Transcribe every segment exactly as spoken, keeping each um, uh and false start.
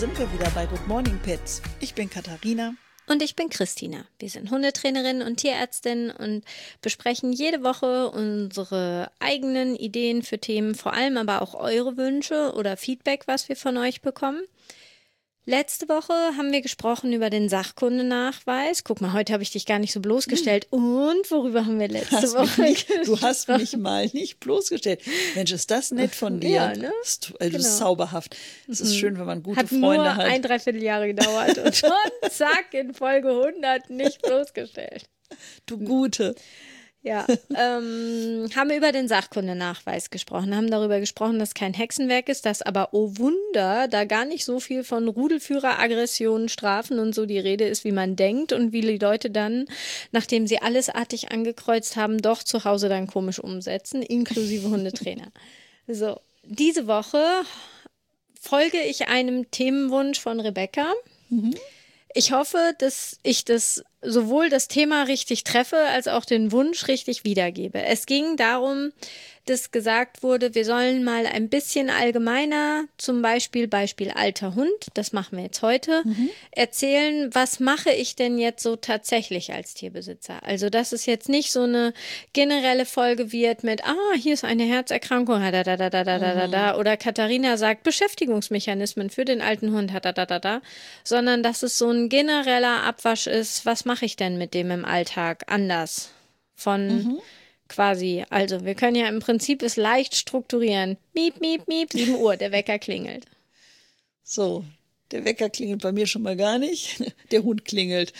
sind wir wieder bei Good Morning Pets. Ich bin Katharina. Und ich bin Christina. Wir sind Hundetrainerin und Tierärztin und besprechen jede Woche unsere eigenen Ideen für Themen, vor allem aber auch eure Wünsche oder Feedback, was wir von euch bekommen. Letzte Woche haben wir gesprochen über den Sachkundenachweis. Guck mal, heute habe ich dich gar nicht so bloßgestellt. Und worüber haben wir letzte hast Woche nicht, gesprochen? Du hast mich mal nicht bloßgestellt. Mensch, ist das nett von dir. Ja, ne? Das ist, also Genau. Das ist zauberhaft. Es ist schön, wenn man gute hat Freunde nur hat. ein Dreivierteljahre gedauert und schon zack, in Folge hundert nicht bloßgestellt. Du Gute. Ja, ähm, haben wir über den Sachkundenachweis gesprochen, haben darüber gesprochen, dass kein Hexenwerk ist, dass aber, oh Wunder, da gar nicht so viel von Rudelführer, Aggressionen, Strafen und so die Rede ist, wie man denkt und wie die Leute dann, nachdem sie alles artig angekreuzt haben, doch zu Hause dann komisch umsetzen, inklusive Hundetrainer. So, diese Woche folge ich einem Themenwunsch von Rebecca. Mhm. Ich hoffe, dass ich das sowohl das Thema richtig treffe, als auch den Wunsch richtig wiedergebe. Es ging darum, dass gesagt wurde, wir sollen mal ein bisschen allgemeiner, zum Beispiel Beispiel alter Hund, das machen wir jetzt heute, mhm. erzählen, was mache ich denn jetzt so tatsächlich als Tierbesitzer? Also, dass es jetzt nicht so eine generelle Folge wird mit, ah, hier ist eine Herzerkrankung, da, da, da, da, da, da, da, oder Katharina sagt Beschäftigungsmechanismen für den alten Hund, da, da, da, da, sondern dass es so ein genereller Abwasch ist, was mache ich denn mit dem im Alltag anders von mhm. quasi, also wir können ja im Prinzip es leicht strukturieren. Miep, miep, miep, sieben Uhr, der Wecker klingelt. So, der Wecker klingelt bei mir schon mal gar nicht. Der Hund klingelt.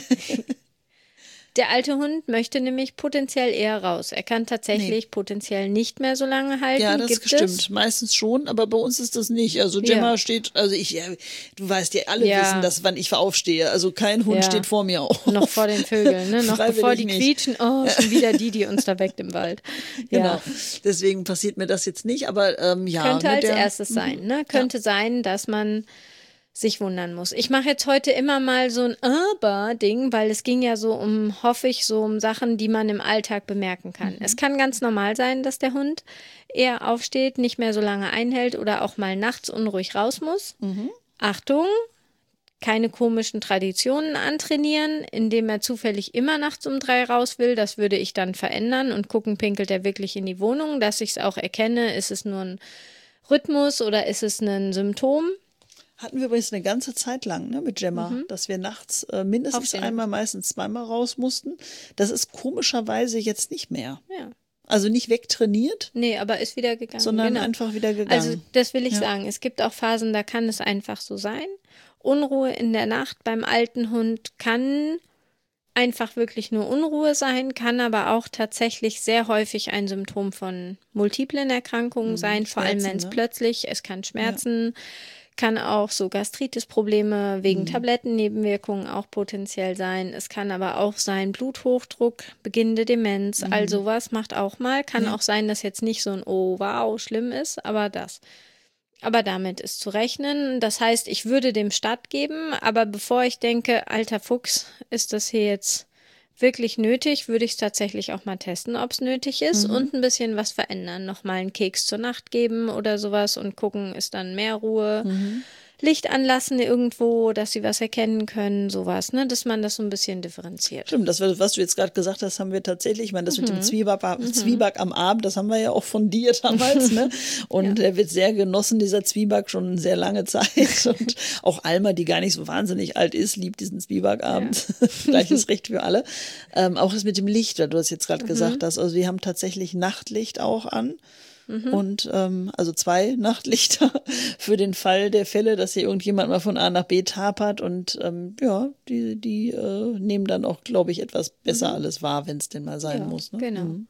Der alte Hund möchte nämlich potenziell eher raus. Er kann tatsächlich nee. potenziell nicht mehr so lange halten. Ja, das Gibt stimmt. Es? Meistens schon, aber bei uns ist das nicht. Also Gemma ja. steht, also ich, ja, du weißt ja, alle ja. wissen das, wann ich aufstehe. Also kein Hund ja. steht vor mir auf. Noch vor den Vögeln, ne? Noch bevor die nicht. quietschen. Oh, schon wieder die, die uns da weckt im Wald. Ja. Genau. Deswegen passiert mir das jetzt nicht, aber ähm, ja. Könnte als der, erstes sein, ne? Könnte ja. sein, dass man sich wundern muss. Ich mache jetzt heute immer mal so ein Aber-Ding, weil es ging ja so um, hoffe ich, so um Sachen, die man im Alltag bemerken kann. Mhm. Es kann ganz normal sein, dass der Hund eher aufsteht, nicht mehr so lange einhält oder auch mal nachts unruhig raus muss. Mhm. Achtung, keine komischen Traditionen antrainieren, indem er zufällig immer nachts um drei raus will. Das würde ich dann verändern und gucken, pinkelt er wirklich in die Wohnung, dass ich es auch erkenne, ist es nur ein Rhythmus oder ist es ein Symptom? Hatten wir übrigens eine ganze Zeit lang, ne, mit Gemma, mhm. dass wir nachts äh, mindestens Aufstehen. einmal, meistens zweimal raus mussten. Das ist komischerweise jetzt nicht mehr. Ja. Also nicht wegtrainiert. Nee, aber ist wieder gegangen. Sondern genau. einfach wieder gegangen. Also das will ich ja. sagen. Es gibt auch Phasen, da kann es einfach so sein. Unruhe in der Nacht beim alten Hund kann einfach wirklich nur Unruhe sein, kann aber auch tatsächlich sehr häufig ein Symptom von multiplen Erkrankungen mhm. sein, vor allem wenn es ne? plötzlich, es kann Schmerzen, ja. kann auch so Gastritis-Probleme wegen mhm. Tablettennebenwirkungen auch potenziell sein. Es kann aber auch sein Bluthochdruck, beginnende Demenz, mhm. all sowas macht auch mal. Kann ja. auch sein, dass jetzt nicht so ein oh, wow, schlimm ist, aber das. Aber damit ist zu rechnen. Das heißt, ich würde dem stattgeben, aber bevor ich denke, alter Fuchs, ist das hier jetzt wirklich nötig, würde ich es tatsächlich auch mal testen, ob es nötig ist mhm. und ein bisschen was verändern. Nochmal einen Keks zur Nacht geben oder sowas und gucken, ist dann mehr Ruhe. Mhm. Licht anlassen irgendwo, dass sie was erkennen können, sowas, ne, dass man das so ein bisschen differenziert. Stimmt, das, was du jetzt gerade gesagt hast, haben wir tatsächlich, ich meine, das mhm. mit dem Zwieback, mhm. Zwieback am Abend, das haben wir ja auch von dir damals, ne, und ja. er wird sehr genossen, dieser Zwieback, schon sehr lange Zeit und auch Alma, die gar nicht so wahnsinnig alt ist, liebt diesen Zwiebackabend, ja. gleiches Recht für alle. Ähm, auch das mit dem Licht, weil du das jetzt gerade mhm. gesagt hast, also wir haben tatsächlich Nachtlicht auch an. Mhm. Und ähm, also zwei Nachtlichter für den Fall der Fälle, dass hier irgendjemand mal von A nach B tapert und ähm, ja, die, die äh, nehmen dann auch, glaube ich, etwas besser mhm. alles wahr, wenn es denn mal sein ja, muss. Ne? Genau. Mhm.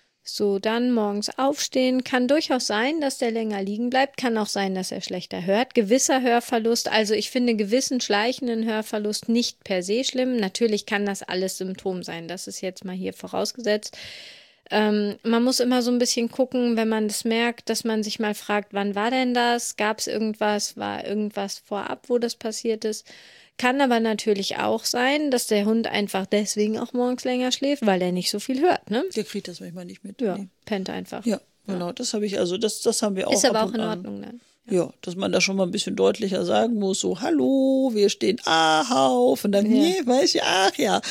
So, dann morgens aufstehen. Kann durchaus sein, dass der länger liegen bleibt. Kann auch sein, dass er schlechter hört. Gewisser Hörverlust, also ich finde gewissen schleichenden Hörverlust nicht per se schlimm. Natürlich kann das alles Symptom sein. Das ist jetzt mal hier vorausgesetzt. Ähm, man muss immer so ein bisschen gucken, wenn man das merkt, dass man sich mal fragt, wann war denn das? Gab es irgendwas? War irgendwas vorab, wo das passiert ist? Kann aber natürlich auch sein, dass der Hund einfach deswegen auch morgens länger schläft, weil er nicht so viel hört, ne? Der kriegt das manchmal nicht mit. Ja, nee. pennt einfach. Ja, genau, das habe ich, also das, das haben wir auch. Ist aber auch in Ordnung dann. Ja, dass man da schon mal ein bisschen deutlicher sagen muss, so, hallo, wir stehen auf und dann, Ja. nee, weiß ich, ach ja.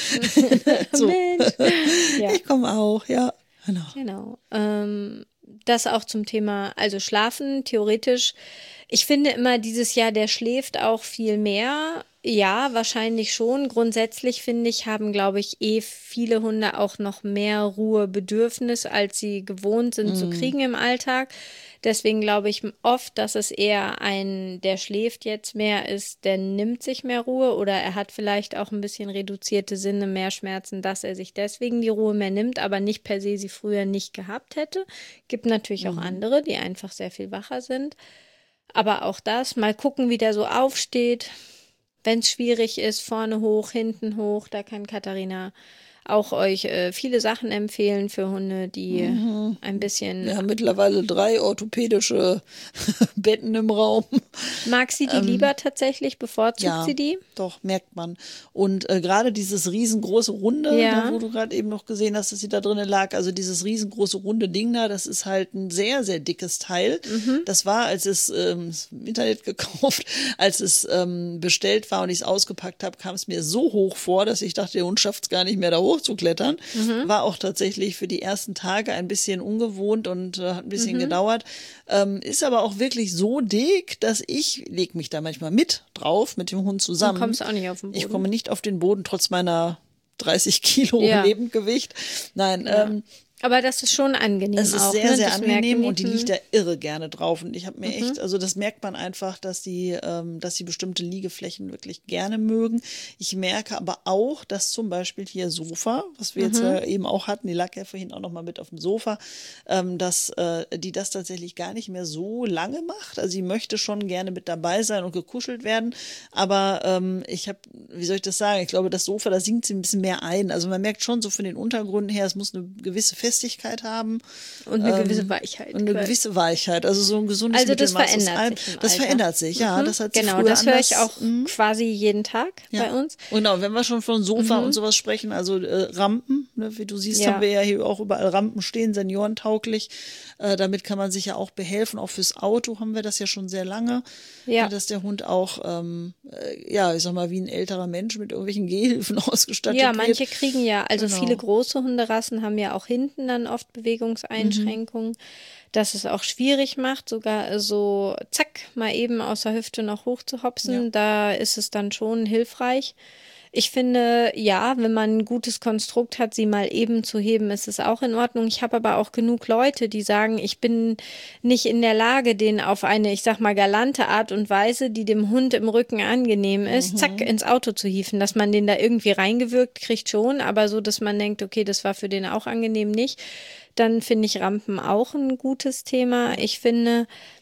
So. Mensch. Ja. Ich komme auch, ja, genau. Genau. Ähm, das auch zum Thema, also Schlafen, theoretisch. Ich finde immer dieses Jahr, der schläft auch viel mehr. Ja, wahrscheinlich schon. Grundsätzlich finde ich, haben, glaube ich, eh viele Hunde auch noch mehr Ruhebedürfnis, als sie gewohnt sind zu kriegen im Alltag. Deswegen glaube ich oft, dass es eher ein, der schläft jetzt mehr ist, der nimmt sich mehr Ruhe oder er hat vielleicht auch ein bisschen reduzierte Sinne, mehr Schmerzen, dass er sich deswegen die Ruhe mehr nimmt, aber nicht per se sie früher nicht gehabt hätte. Gibt natürlich auch andere, die einfach sehr viel wacher sind. Aber auch das, mal gucken, wie der so aufsteht. Wenn es schwierig ist, vorne hoch, hinten hoch, da kann Katharina auch euch äh, viele Sachen empfehlen für Hunde, die mhm. ein bisschen... Wir haben mittlerweile drei orthopädische Betten im Raum. Mag sie die ähm, lieber tatsächlich? Bevorzugt ja, sie die? Doch, merkt man. Und äh, gerade dieses riesengroße Runde, Ja. da, wo du gerade eben noch gesehen hast, dass sie da drinnen lag, also dieses riesengroße runde Ding da, das ist halt ein sehr, sehr dickes Teil. Mhm. Das war, als es ähm, im Internet gekauft, als es ähm, bestellt war und ich es ausgepackt habe, kam es mir so hoch vor, dass ich dachte, der Hund schafft es gar nicht mehr da hoch zu klettern. Mhm. War auch tatsächlich für die ersten Tage ein bisschen ungewohnt und äh, hat ein bisschen mhm. gedauert. Ähm, ist aber auch wirklich so dick, dass ich, leg mich da manchmal mit drauf, mit dem Hund zusammen. Du kommst auch nicht auf den Boden. Ich komme nicht auf den Boden, trotz meiner dreißig Kilo ja. Lebendgewicht. Nein, ja. ähm, aber das ist schon angenehm. Es ist auch, sehr, ne? sehr das angenehm und die liegt da irre gerne drauf. Und ich habe mir mhm. echt, also das merkt man einfach, dass die, ähm, dass sie bestimmte Liegeflächen wirklich gerne mögen. Ich merke aber auch, dass zum Beispiel hier Sofa, was wir mhm. jetzt äh, eben auch hatten, die lag ja vorhin auch noch mal mit auf dem Sofa, ähm, dass äh, die das tatsächlich gar nicht mehr so lange macht. Also sie möchte schon gerne mit dabei sein und gekuschelt werden. Aber ähm, ich habe, wie soll ich das sagen? Ich glaube, das Sofa, da sinkt sie ein bisschen mehr ein. Also man merkt schon so von den Untergründen her, es muss eine gewisse Festigkeit haben. Und eine ähm, gewisse Weichheit. Und eine gewisse Weichheit, also so ein gesundes also das Mittelmaß verändert aus allem. sich im Das Alter. verändert sich, ja. Mhm. Das hat sich genau, früher das höre ich anders, auch mhm. quasi jeden Tag ja. bei uns. Genau, wenn wir schon von Sofa mhm. und sowas sprechen, also äh, Rampen, ne, wie du siehst, ja. haben wir ja hier auch überall Rampen stehen, seniorentauglich. Äh, damit kann man sich ja auch behelfen. Auch fürs Auto haben wir das ja schon sehr lange, ja. äh, dass der Hund auch, ähm, äh, ja, ich sag mal, wie ein älterer Mensch mit irgendwelchen Gehhilfen ausgestattet ja, wird. Ja, manche kriegen ja, also genau. viele große Hunderassen haben ja auch hinten dann oft Bewegungseinschränkungen, mhm. dass es auch schwierig macht, sogar so zack, mal eben aus der Hüfte noch hoch zu hopsen. Ja. Da ist es dann schon hilfreich. Ich finde, ja, wenn man ein gutes Konstrukt hat, sie mal eben zu heben, ist es auch in Ordnung. Ich habe aber auch genug Leute, die sagen, ich bin nicht in der Lage, den auf eine, ich sag mal, galante Art und Weise, die dem Hund im Rücken angenehm ist, mhm. zack, ins Auto zu hieven. Dass man den da irgendwie reingewirkt kriegt schon, aber so, dass man denkt, okay, das war für den auch angenehm nicht. Dann finde ich Rampen auch ein gutes Thema. Ich finde,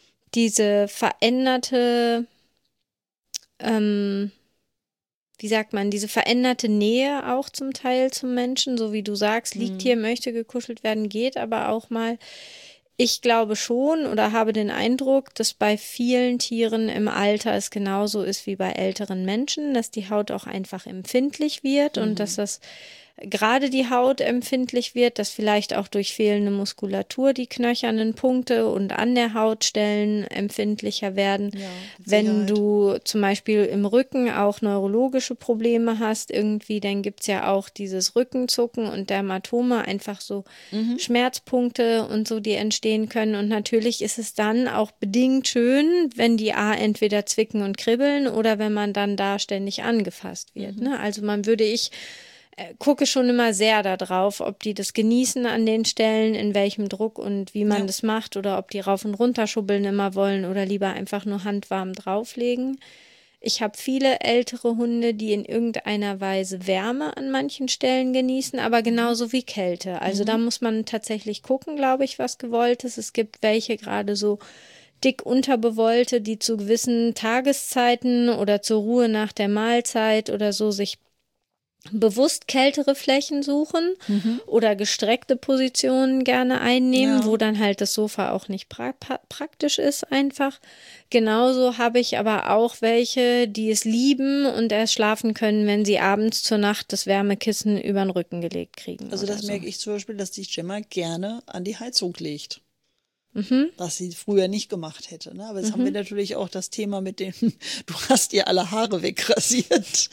diese veränderte, ähm, wie sagt man, diese veränderte Nähe auch zum Teil zum Menschen, so wie du sagst, liegt mhm. hier, möchte gekuschelt werden, geht aber auch mal. Ich glaube schon oder habe den Eindruck, dass bei vielen Tieren im Alter es genauso ist wie bei älteren Menschen, dass die Haut auch einfach empfindlich wird mhm. und dass das gerade die Haut empfindlich wird, dass vielleicht auch durch fehlende Muskulatur die knöchernen Punkte und an der Hautstellen empfindlicher werden. Ja, wenn du zum Beispiel im Rücken auch neurologische Probleme hast, irgendwie, dann gibt's ja auch dieses Rückenzucken und Dermatome, einfach so mhm. Schmerzpunkte und so, die entstehen können. Und natürlich ist es dann auch bedingt schön, wenn die A entweder zwicken und kribbeln oder wenn man dann da ständig angefasst wird. Mhm. Ne? Also man würde ich gucke schon immer sehr darauf, ob die das genießen an den Stellen, in welchem Druck und wie man ja. das macht oder ob die rauf und runter schubbeln immer wollen oder lieber einfach nur handwarm drauflegen. Ich habe viele ältere Hunde, die in irgendeiner Weise Wärme an manchen Stellen genießen, aber genauso wie Kälte. Also mhm. da muss man tatsächlich gucken, glaube ich, was gewollt ist. Es gibt welche gerade so dick unterbewollte, die zu gewissen Tageszeiten oder zur Ruhe nach der Mahlzeit oder so sich bewusst kältere Flächen suchen mhm. oder gestreckte Positionen gerne einnehmen, ja. wo dann halt das Sofa auch nicht pra- pra- praktisch ist einfach. Genauso habe ich aber auch welche, die es lieben und erst schlafen können, wenn sie abends zur Nacht das Wärmekissen über den Rücken gelegt kriegen. Also das so. merke ich zum Beispiel, dass die Gemma gerne an die Heizung legt. Mhm. Was sie früher nicht gemacht hätte. Ne? Aber jetzt mhm. haben wir natürlich auch das Thema mit dem, du hast ihr alle Haare wegrasiert.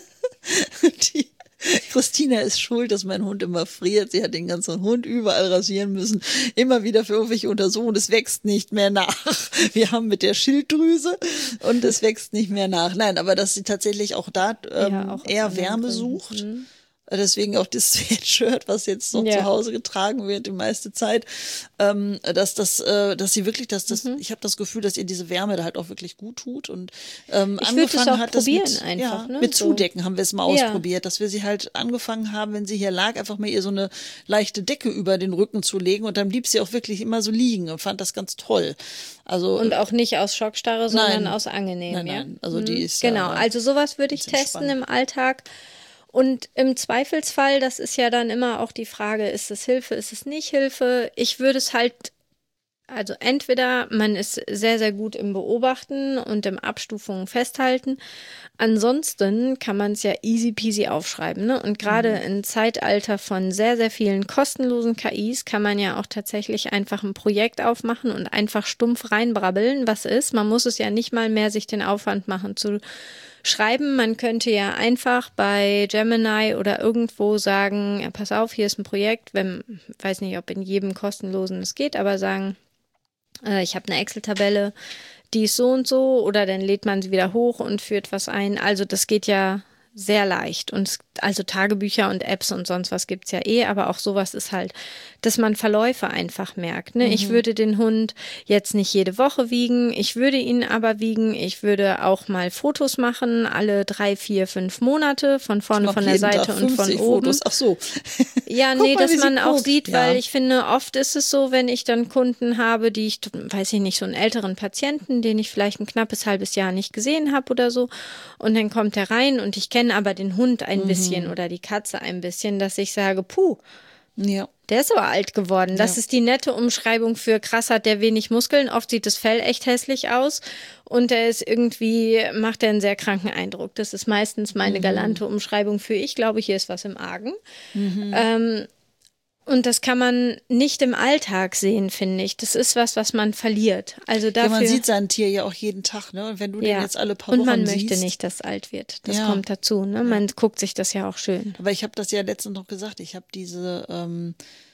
Die Christina ist schuld, dass mein Hund immer friert. Sie hat den ganzen Hund überall rasieren müssen. Immer wieder für irgendwelche Untersuchungen. Es wächst nicht mehr nach. Wir haben mit der Schilddrüse und es wächst nicht mehr nach. Nein, aber dass sie tatsächlich auch da ähm, ja, auch eher Wärme sucht. Mhm. Deswegen auch das Sweatshirt, was jetzt noch ja. zu Hause getragen wird die meiste Zeit, ähm, dass das, äh, dass sie wirklich, dass das, mhm. ich habe das Gefühl, dass ihr diese Wärme da halt auch wirklich gut tut und ähm, ich angefangen auch hat, das mit, einfach, ja, ne? mit so. Zudecken haben wir es mal ja. ausprobiert, dass wir sie halt angefangen haben, wenn sie hier lag, einfach mal ihr so eine leichte Decke über den Rücken zu legen und dann blieb sie auch wirklich immer so liegen und fand das ganz toll. Also und auch nicht aus Schockstarre, sondern nein, aus angenehm, nein, ja. Nein, also die ist genau, also sowas würde ich testen spannend. Im Alltag. Und im Zweifelsfall, das ist ja dann immer auch die Frage, ist es Hilfe, ist es nicht Hilfe? Ich würde es halt, also entweder man ist sehr, sehr gut im Beobachten und im Abstufungen festhalten. Ansonsten kann man es ja easy peasy aufschreiben. Ne? Und gerade mhm. im Zeitalter von sehr, sehr vielen kostenlosen K Is kann man ja auch tatsächlich einfach ein Projekt aufmachen und einfach stumpf reinbrabbeln, was ist. Man muss es ja nicht mal mehr sich den Aufwand machen zu schreiben. Man könnte ja einfach bei Gemini oder irgendwo sagen, ja, pass auf, hier ist ein Projekt, wenn, weiß nicht, ob in jedem kostenlosen es geht, aber sagen, äh, ich habe eine Excel-Tabelle, die ist so und so, oder dann lädt man sie wieder hoch und führt was ein. Also das geht ja sehr leicht. Und also Tagebücher und Apps und sonst was gibt's ja eh, aber auch sowas ist halt, dass man Verläufe einfach merkt. Ne? Mhm. Ich würde den Hund jetzt nicht jede Woche wiegen, ich würde ihn aber wiegen, ich würde auch mal Fotos machen, alle drei, vier, fünf Monate, von vorne, von der Seite und von oben. Fotos. Ach so. Ja, Guck nee, mal, dass man auch guckt. sieht, Ja. weil ich finde, oft ist es so, wenn ich dann Kunden habe, die ich, weiß ich nicht, so einen älteren Patienten, den ich vielleicht ein knappes halbes Jahr nicht gesehen habe oder so, und dann kommt er rein und ich kenne aber den Hund ein mhm. bisschen oder die Katze ein bisschen, dass ich sage, puh, ja. der ist aber alt geworden. Das ja. ist die nette Umschreibung für krass hat der wenig Muskeln. Oft sieht das Fell echt hässlich aus und er ist irgendwie, macht er einen sehr kranken Eindruck. Das ist meistens meine mhm. galante Umschreibung für ich glaube, hier ist was im Argen. Mhm. Ähm, Und das kann man nicht im Alltag sehen, finde ich. Das ist was, was man verliert. Also dafür, ja, man sieht sein Tier ja auch jeden Tag, ne? Und wenn du ja. den jetzt alle paar Und Wochen man siehst. möchte nicht, dass es alt wird. Das ja. kommt dazu, ne? Man ja. guckt sich das ja auch schön. Aber ich habe das ja letztens noch gesagt. Ich habe diese, ähm,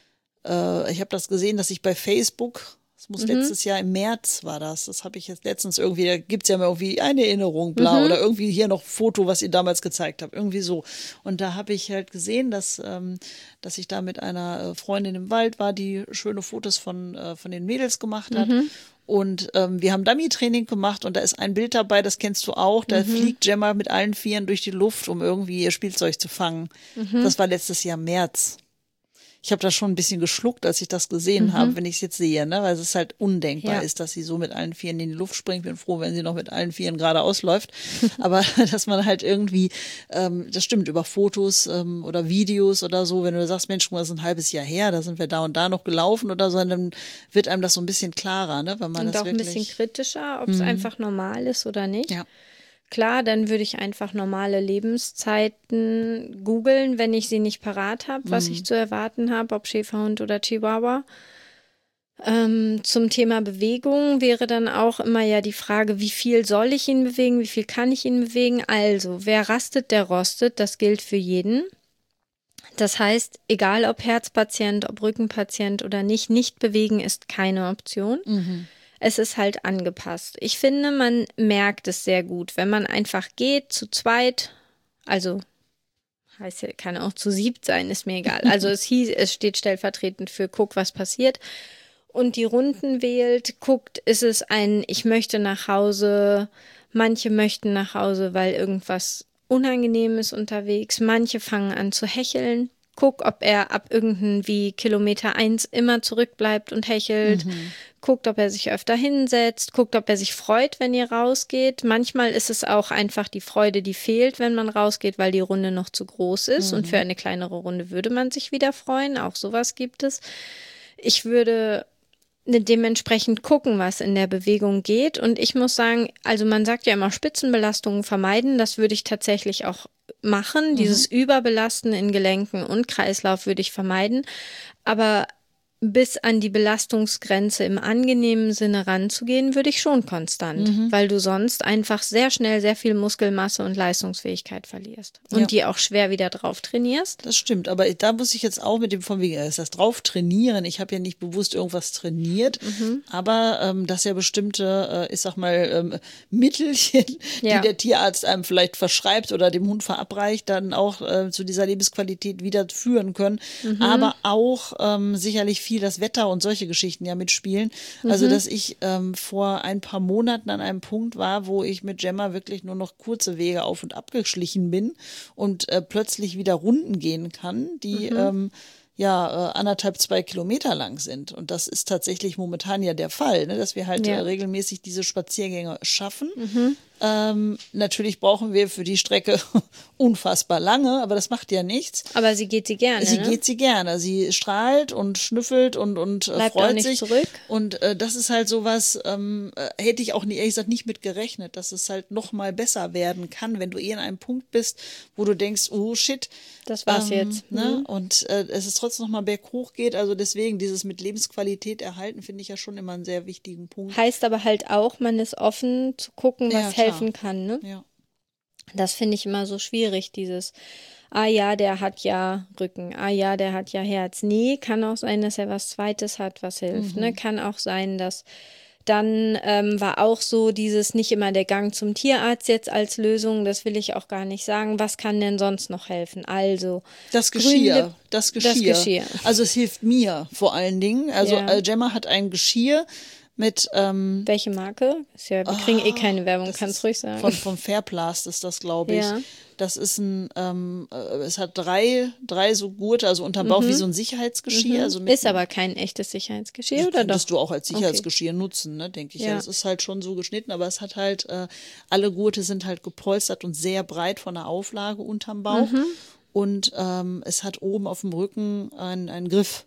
äh, ich habe das gesehen, dass ich bei Facebook, das muss mhm. letztes Jahr im März war das, das habe ich jetzt letztens irgendwie, da gibt's ja mal irgendwie eine Erinnerung, bla, mhm. oder irgendwie hier noch Foto, was ihr damals gezeigt habt, irgendwie so. Und da habe ich halt gesehen, dass, ähm, dass ich da mit einer Freundin im Wald war, die schöne Fotos von, äh, von den Mädels gemacht hat. Mhm. Und ähm, wir haben Dummy-Training gemacht und da ist ein Bild dabei, das kennst du auch, da mhm. fliegt Gemma mit allen Vieren durch die Luft, um irgendwie ihr Spielzeug zu fangen. Mhm. Das war letztes Jahr März. Ich habe da schon ein bisschen geschluckt, als ich das gesehen mhm. habe, wenn ich es jetzt sehe, ne? Weil es halt undenkbar ja. ist, dass sie so mit allen Vieren in die Luft springt. Bin froh, wenn sie noch mit allen Vieren geradeaus läuft. Aber dass man halt irgendwie, ähm, das stimmt, über Fotos ähm, oder Videos oder so, wenn du sagst, Mensch, das ist ein halbes Jahr her, da sind wir da und da noch gelaufen oder so, dann wird einem das so ein bisschen klarer, ne? Wenn man und das auch wirklich, ein bisschen kritischer, ob es mhm. einfach normal ist oder nicht. Ja. Klar, dann würde ich einfach normale Lebenszeiten googeln, wenn ich sie nicht parat habe, was mhm. ich zu erwarten habe, ob Schäferhund oder Chihuahua. Ähm, zum Thema Bewegung wäre dann auch immer ja die Frage, wie viel soll ich ihn bewegen, wie viel kann ich ihn bewegen? Also, wer rastet, der rostet, das gilt für jeden. Das heißt, egal ob Herzpatient, ob Rückenpatient oder nicht, nicht bewegen ist keine Option. Mhm. Es ist halt angepasst. Ich finde, man merkt es sehr gut, wenn man einfach geht, zu zweit, also heißt ja, kann auch zu siebt sein, ist mir egal. Also es hieß, es steht stellvertretend für guck, was passiert. Und die Runden wählt, guckt, ist es ein, ich möchte nach Hause, manche möchten nach Hause, weil irgendwas unangenehm ist unterwegs, manche fangen an zu hecheln. Guck, ob er ab irgendwie Kilometer eins immer zurückbleibt und hechelt. Mhm. Guckt, ob er sich öfter hinsetzt. Guckt, ob er sich freut, wenn ihr rausgeht. Manchmal ist es auch einfach die Freude, die fehlt, wenn man rausgeht, weil die Runde noch zu groß ist. Mhm. Und für eine kleinere Runde würde man sich wieder freuen. Auch sowas gibt es. Ich würde dementsprechend gucken, was in der Bewegung geht. Und ich muss sagen, also man sagt ja immer Spitzenbelastungen vermeiden. Das würde ich tatsächlich auch machen. Mhm. Dieses Überbelasten in Gelenken und Kreislauf würde ich vermeiden. Aber bis an die Belastungsgrenze im angenehmen Sinne ranzugehen, würde ich schon konstant, mhm. weil du sonst einfach sehr schnell sehr viel Muskelmasse und Leistungsfähigkeit verlierst und ja. die auch schwer wieder drauf trainierst. Das stimmt, aber da muss ich jetzt auch mit dem von wegen, ist das drauf trainieren, ich habe ja nicht bewusst irgendwas trainiert, mhm. aber ähm, dass ja bestimmte, äh, ich sag mal, ähm, Mittelchen, ja. die der Tierarzt einem vielleicht verschreibt oder dem Hund verabreicht, dann auch äh, zu dieser Lebensqualität wieder führen können, mhm. aber auch ähm, sicherlich viel das Wetter und solche Geschichten ja mitspielen. Mhm. Also, dass ich ähm, vor ein paar Monaten an einem Punkt war, wo ich mit Gemma wirklich nur noch kurze Wege auf und ab geschlichen bin und äh, plötzlich wieder Runden gehen kann, die mhm. ähm, ja, äh, anderthalb, zwei Kilometer lang sind. Und das ist tatsächlich momentan ja der Fall, ne, dass wir halt ja. äh, regelmäßig diese Spaziergänge schaffen. Mhm. Ähm, natürlich brauchen wir für die Strecke unfassbar lange, aber das macht ja nichts. Aber sie geht sie gerne. Sie ne? geht sie gerne. Sie strahlt und schnüffelt und, und äh, Bleibt freut auch nicht sich. Zurück. Und äh, das ist halt sowas, ähm, äh, hätte ich auch nie, ehrlich gesagt, nicht mit gerechnet, dass es halt noch mal besser werden kann, wenn du eh an einem Punkt bist, wo du denkst, oh shit. Das war's ähm, jetzt. Ne? Mhm. Und äh, es ist trotzdem noch mal berghoch geht. Also deswegen, dieses mit Lebensqualität erhalten, finde ich ja schon immer einen sehr wichtigen Punkt. Heißt aber halt auch, man ist offen zu gucken, was ja, helfen kann, ne? Ja. Das finde ich immer so schwierig, dieses, ah ja, der hat ja Rücken, ah ja, der hat ja Herz. Nee, kann auch sein, dass er was Zweites hat, was hilft. Mhm. Ne? Kann auch sein, dass dann ähm, war auch so dieses nicht immer der Gang zum Tierarzt jetzt als Lösung, das will ich auch gar nicht sagen. Was kann denn sonst noch helfen? Also das Geschirr, Grünlipp, das Geschirr. Das Geschirr. Also es hilft mir vor allen Dingen. Also ja. äh, Gemma hat ein Geschirr mit ähm, welche Marke? Ist ja, wir kriegen oh, eh keine Werbung, kannst ruhig sagen. Von, von Fairplast ist das, glaube ich. Ja. Das ist ein, ähm, es hat drei, drei so Gurte, also unterm Bauch mhm. wie so ein Sicherheitsgeschirr. Mhm. Also mit ist aber kein echtes Sicherheitsgeschirr, oder doch? Könntest du auch als Sicherheitsgeschirr okay. nutzen, ne, denke ich. Ja. Ja, das ist halt schon so geschnitten, aber es hat halt, äh, alle Gurte sind halt gepolstert und sehr breit von der Auflage unterm Bauch. Mhm. Und ähm, es hat oben auf dem Rücken einen, einen Griff.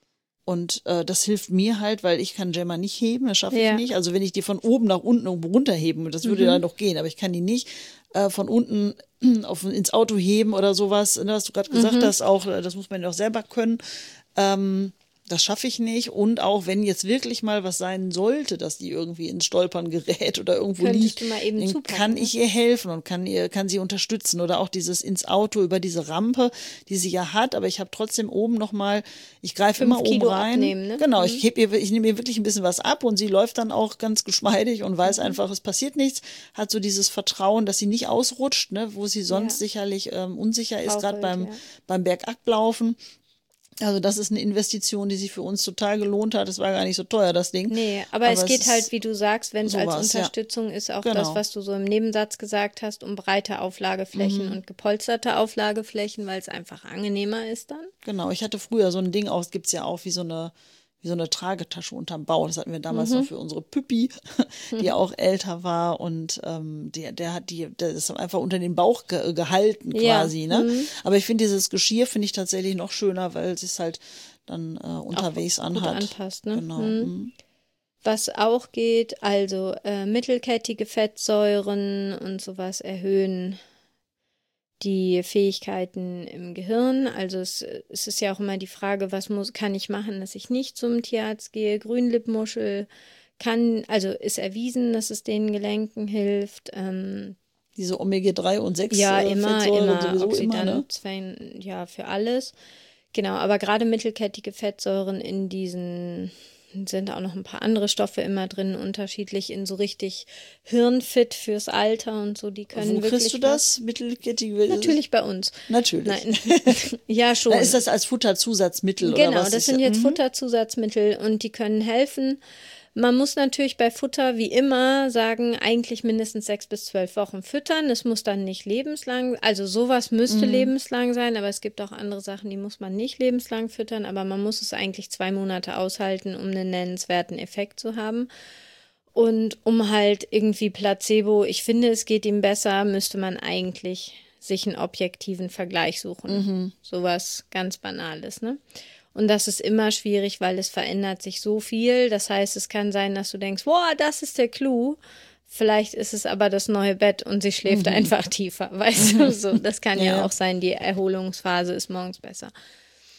Und äh, das hilft mir halt, weil ich kann Gemma nicht heben, das schaffe ja. ich nicht. Also wenn ich die von oben nach unten runterheben, das würde mhm. dann doch gehen, aber ich kann die nicht äh, von unten auf, ins Auto heben oder sowas, ne, was du gerade gesagt mhm. hast, auch, das muss man ja auch selber können. Ähm, das schaffe ich nicht. Und auch wenn jetzt wirklich mal was sein sollte, dass die irgendwie ins Stolpern gerät oder irgendwo Könntest liegt, du mal eben dann zupacken, kann ne? ich ihr helfen und kann ihr, kann sie unterstützen. Oder auch dieses ins Auto über diese Rampe, die sie ja hat, aber ich habe trotzdem oben nochmal, ich greife immer oben Kilo rein. Abnehmen, ne? Genau, mhm. ich, heb ihr, ich nehme ihr wirklich ein bisschen was ab und sie läuft dann auch ganz geschmeidig und weiß mhm. einfach, es passiert nichts, hat so dieses Vertrauen, dass sie nicht ausrutscht, ne, wo sie sonst ja. sicherlich ähm, unsicher ist, gerade beim, ja. beim Bergablaufen. Also das ist eine Investition, die sich für uns total gelohnt hat. Es war gar nicht so teuer, das Ding. Nee, aber, aber es geht es halt, wie du sagst, wenn es als Unterstützung ja. ist, auch genau. das, was du so im Nebensatz gesagt hast, um breite Auflageflächen mhm. und gepolsterte Auflageflächen, weil es einfach angenehmer ist dann. Genau, ich hatte früher so ein Ding auch, es gibt es ja auch wie so eine wie so eine Tragetasche unterm Bauch. Das hatten wir damals mhm. noch für unsere Püppi, die mhm. auch älter war und ähm, der, der hat die, der ist einfach unter den Bauch ge gehalten quasi, ja. ne? Mhm. Aber ich finde dieses Geschirr finde ich tatsächlich noch schöner, weil es ist halt dann äh, unterwegs auch anhat. Gut anpasst, ne? Genau. Mhm. Mhm. Was auch geht, also äh, mittelkettige Fettsäuren und sowas erhöhen die Fähigkeiten im Gehirn. Also es, es ist ja auch immer die Frage, was muss, kann ich machen, dass ich nicht zum Tierarzt gehe. Grünlippmuschel kann, also ist erwiesen, dass es den Gelenken hilft. Ähm, Diese Omega drei und sechs ja, äh, immer, Fettsäuren immer, sowieso Oxidant, immer, ne? Ja, für alles. Genau, aber gerade mittelkettige Fettsäuren in diesen sind auch noch ein paar andere Stoffe immer drin, unterschiedlich in so richtig hirnfit fürs Alter und so, die können Wo wirklich kriegst du das? Mittelkettige? Natürlich bei uns. Natürlich. Nein. Ja, schon. Na, ist das als Futterzusatzmittel genau, oder was? Genau, das ist sind ja? jetzt mhm. Futterzusatzmittel und die können helfen. Man muss natürlich bei Futter wie immer sagen, eigentlich mindestens sechs bis zwölf Wochen füttern. Es muss dann nicht lebenslang, also sowas müsste mhm. lebenslang sein, aber es gibt auch andere Sachen, die muss man nicht lebenslang füttern, aber man muss es eigentlich zwei Monate aushalten, um einen nennenswerten Effekt zu haben. Und um halt irgendwie Placebo, ich finde, es geht ihm besser, müsste man eigentlich sich einen objektiven Vergleich suchen. Mhm. Sowas ganz Banales, ne? Und das ist immer schwierig, weil es verändert sich so viel. Das heißt, es kann sein, dass du denkst, boah, das ist der Clou. Vielleicht ist es aber das neue Bett und sie schläft mhm. einfach tiefer, weißt du? So, das kann ja. ja auch sein, die Erholungsphase ist morgens besser.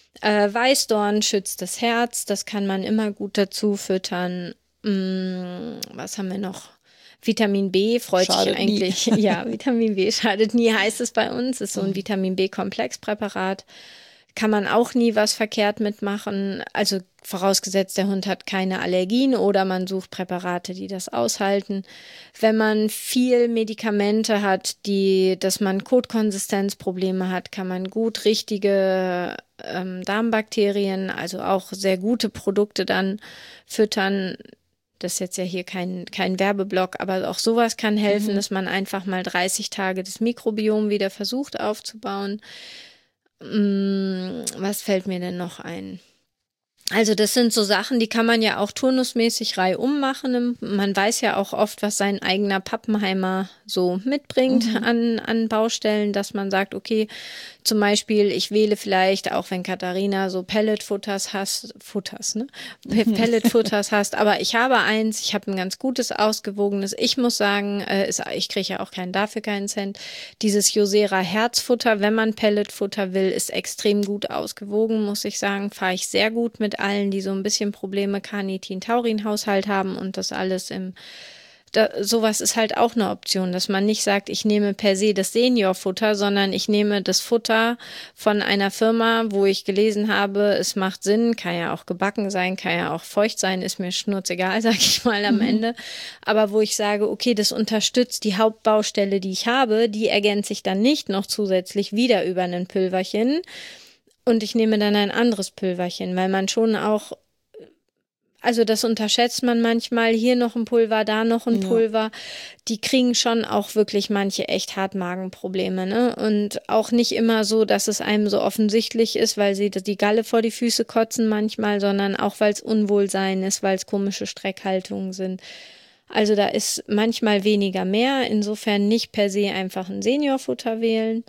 Äh, Weißdorn schützt das Herz, das kann man immer gut dazu füttern. Hm, was haben wir noch? Vitamin B freut schadet sich eigentlich. Nie. Ja, Vitamin B schadet nie, heißt es bei uns. Ist so ein Vitamin B-Komplexpräparat. Kann man auch nie was verkehrt mitmachen. Also vorausgesetzt, der Hund hat keine Allergien oder man sucht Präparate, die das aushalten. Wenn man viel Medikamente hat, die, dass man Kotkonsistenzprobleme hat, kann man gut richtige ähm, Darmbakterien, also auch sehr gute Produkte dann füttern. Das ist jetzt ja hier kein, kein Werbeblock, aber auch sowas kann helfen, mhm. dass man einfach mal dreißig Tage das Mikrobiom wieder versucht aufzubauen. Was fällt mir denn noch ein? Also das sind so Sachen, die kann man ja auch turnusmäßig reihum machen. Man weiß ja auch oft, was sein eigener Pappenheimer so mitbringt mhm. an, an Baustellen, dass man sagt, okay, zum Beispiel, ich wähle vielleicht, auch wenn Katharina so Pelletfutters hast, Futters, ne? Pelletfutters hast, aber ich habe eins, ich habe ein ganz gutes, ausgewogenes. Ich muss sagen, äh, ist, ich kriege ja auch keinen dafür keinen Cent. Dieses Josera Herzfutter, wenn man Pelletfutter will, ist extrem gut ausgewogen, muss ich sagen. Fahre ich sehr gut mit allen, die so ein bisschen Probleme Carnitin-Taurin-Haushalt haben und das alles im Da, sowas ist halt auch eine Option, dass man nicht sagt, ich nehme per se das Seniorfutter, sondern ich nehme das Futter von einer Firma, wo ich gelesen habe, es macht Sinn, kann ja auch gebacken sein, kann ja auch feucht sein, ist mir schnurzegal, sag ich mal am mhm. Ende. Aber wo ich sage, okay, das unterstützt die Hauptbaustelle, die ich habe, die ergänze ich dann nicht noch zusätzlich wieder über ein Pülverchen und ich nehme dann ein anderes Pülverchen, weil man schon auch Also das unterschätzt man manchmal, hier noch ein Pulver, da noch ein ja. Pulver. Die kriegen schon auch wirklich manche echt hart Magenprobleme, ne? Und auch nicht immer so, dass es einem so offensichtlich ist, weil sie die Galle vor die Füße kotzen manchmal, sondern auch, weil es Unwohlsein ist, weil es komische Streckhaltungen sind. Also da ist manchmal weniger mehr. Insofern nicht per se einfach ein Seniorfutter wählen,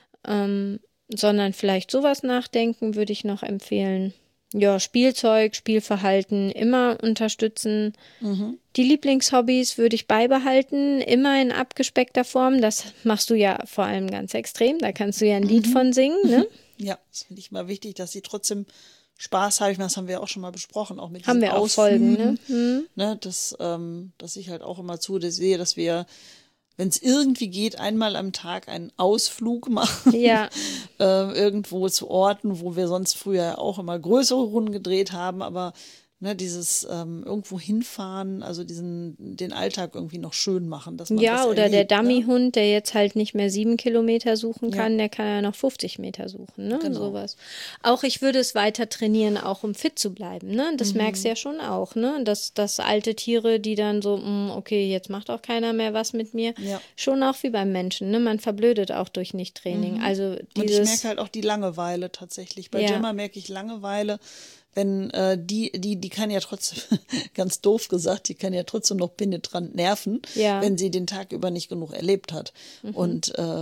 ähm, sondern vielleicht sowas nachdenken, würde ich noch empfehlen. Ja, Spielzeug, Spielverhalten immer unterstützen. Mhm. Die Lieblingshobbys würde ich beibehalten, immer in abgespeckter Form. Das machst du ja vor allem ganz extrem. Da kannst du ja ein Lied mhm. von singen, ne? Ja, das finde ich mal wichtig, dass sie trotzdem Spaß haben. Das haben wir auch schon mal besprochen, auch mit haben diesen wir auch Folgen, ne? Mhm. ne dass, ähm, dass ich halt auch immer zu sehe, dass wir, wenn es irgendwie geht, einmal am Tag einen Ausflug machen. Ja. äh, irgendwo zu Orten, wo wir sonst früher auch immer größere Runden gedreht haben, aber ne, dieses ähm, irgendwo hinfahren, also diesen den Alltag irgendwie noch schön machen. Dass man ja, das oder erlebt, der Dummy-Hund, ne? der jetzt halt nicht mehr sieben Kilometer suchen kann, ja. der kann ja noch fünfzig Meter suchen, ne? Genau. Sowas. Auch ich würde es weiter trainieren, auch um fit zu bleiben, ne? Das mhm. merkst du ja schon auch, ne? Dass, dass alte Tiere, die dann so, mh, okay, jetzt macht auch keiner mehr was mit mir, ja. schon auch wie beim Menschen, ne? Man verblödet auch durch Nicht-Training. Mhm. Also dieses, und ich merke halt auch die Langeweile tatsächlich. Bei ja. Gemma merke ich Langeweile. Wenn äh, die, die, die kann ja trotzdem, ganz doof gesagt, die kann ja trotzdem noch penetrant nerven, ja. wenn sie den Tag über nicht genug erlebt hat. Mhm. Und äh,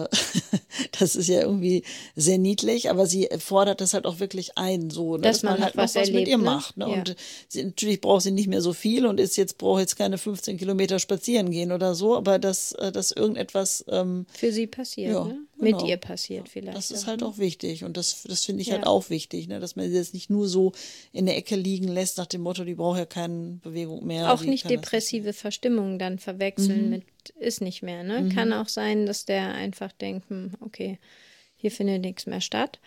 das ist ja irgendwie sehr niedlich, aber sie fordert das halt auch wirklich ein, so, ne, dass, dass man, man halt was, noch was erlebt, mit ihr ne? macht. Ne? Ja. Und sie, natürlich braucht sie nicht mehr so viel und ist jetzt braucht jetzt keine fünfzehn Kilometer spazieren gehen oder so, aber dass, dass irgendetwas ähm, für sie passiert, ja, ne? Genau. Mit ihr passiert vielleicht. Das ist auch, halt ne? auch wichtig und das, das finde ich ja. halt auch wichtig, ne? Dass man sie jetzt nicht nur so in der Ecke liegen lässt nach dem Motto, die braucht ja keine Bewegung mehr. Auch nicht depressive Verstimmung dann verwechseln mhm. mit ist nicht mehr, ne? Mhm. Kann auch sein, dass der einfach denkt, hm, okay, hier findet nichts mehr statt.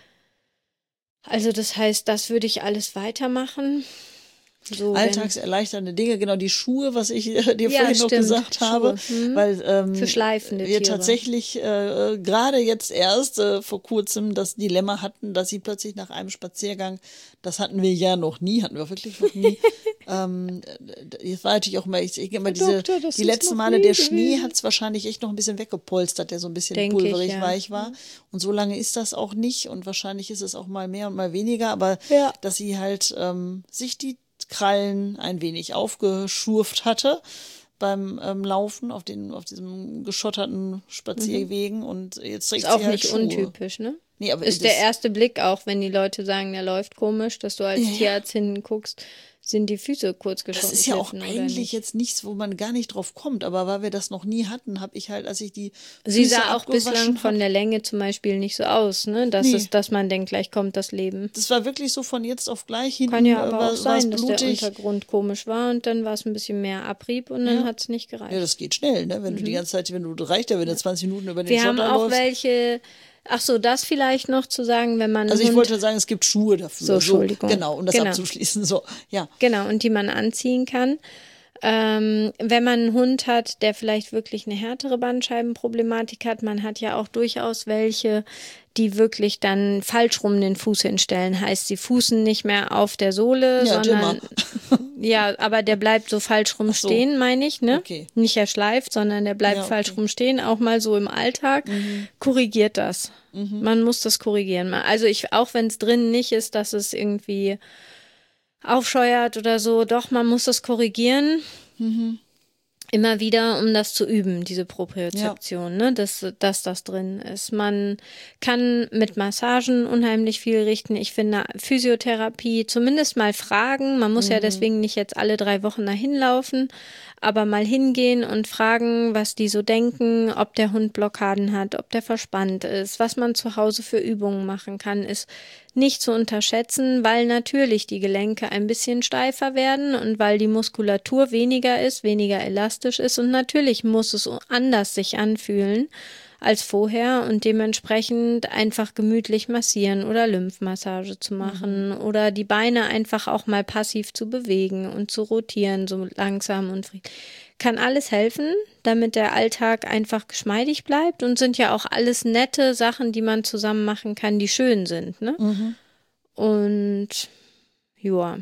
Also das heißt, das würde ich alles weitermachen. So, alltagserleichternde Dinge, genau die Schuhe, was ich äh, dir ja, vorhin stimmt, noch gesagt Schuhe. habe, hm. weil ähm, für schleifende wir Tiere. tatsächlich äh, gerade jetzt erst äh, vor kurzem das Dilemma hatten, dass sie plötzlich nach einem Spaziergang, das hatten wir ja noch nie, hatten wir wirklich noch nie, ähm, jetzt war natürlich auch immer, ich, ich immer diese, Doktor, die letzten Male, der Schnee hat es wahrscheinlich echt noch ein bisschen weggepolstert, der so ein bisschen Denk pulverig ich, ja. weich war und so lange ist das auch nicht und wahrscheinlich ist es auch mal mehr und mal weniger, aber ja. dass sie halt ähm, sich die Krallen ein wenig aufgeschurft hatte beim ähm, Laufen auf den auf diesem geschotterten Spazierwegen mhm. und jetzt trägt ist auch sie halt nicht Schuhe. Untypisch, ne? Nee, aber ist der erste Blick auch, wenn die Leute sagen, der läuft komisch, dass du als ja. Tierarzt hinten guckst, sind die Füße kurz geschliffen. Das ist ja auch eigentlich jetzt nichts, wo man gar nicht drauf kommt, aber weil wir das noch nie hatten, habe ich halt, als ich die Füße Sie sah auch abgewaschen bislang von hab, der Länge zum Beispiel nicht so aus, ne? Dass, Nee. es, dass man denkt, gleich kommt das Leben. das war wirklich so von jetzt auf gleich hinten. Kann ja äh, aber war, auch sein, dass der blutig. Untergrund komisch war und dann war es ein bisschen mehr Abrieb und dann Ja. hat es nicht gereicht. Ja, das geht schnell, ne? Wenn du die ganze Zeit, wenn du reicht ja, wenn du zwanzig Minuten über den Wir haben Schotter auch läufst. welche, ach so, das vielleicht noch zu sagen, wenn man Also einen ich Hund, wollte sagen, es gibt Schuhe dafür. So, Entschuldigung. Genau, um das Genau. abzuschließen. So, ja. genau, und die man anziehen kann. Ähm, wenn man einen Hund hat, der vielleicht wirklich eine härtere Bandscheibenproblematik hat, man hat ja auch durchaus welche, die wirklich dann falsch rum den Fuß hinstellen. Heißt, sie fußen nicht mehr auf der Sohle, Ja, sondern ja, aber der bleibt so falsch rum Ach so. stehen, meine ich, ne? Okay. Nicht er schleift, sondern der bleibt Ja, okay. falsch rum stehen, auch mal so im Alltag. Mhm. Korrigiert das. Man muss das korrigieren. Also ich, auch wenn es drin nicht ist, dass es irgendwie aufscheuert oder so, doch, man muss das korrigieren. Mhm. Immer wieder, um das zu üben, diese Propriozeption, ne? dass, dass das drin ist. Man kann mit Massagen unheimlich viel richten. Ich finde Physiotherapie, zumindest mal fragen. Man muss Mhm. ja deswegen nicht jetzt alle drei Wochen dahin laufen, aber mal hingehen und fragen, was die so denken, ob der Hund Blockaden hat, ob der verspannt ist, was man zu Hause für Übungen machen kann, ist nicht zu unterschätzen, weil natürlich die Gelenke ein bisschen steifer werden und weil die Muskulatur weniger ist, weniger elastisch ist und natürlich muss es anders sich anfühlen als vorher und dementsprechend einfach gemütlich massieren oder Lymphmassage zu machen mhm. oder die Beine einfach auch mal passiv zu bewegen und zu rotieren, so langsam und friedlich. Kann alles helfen, damit der Alltag einfach geschmeidig bleibt und sind ja auch alles nette Sachen, die man zusammen machen kann, die schön sind, ne? Mhm. Und ja,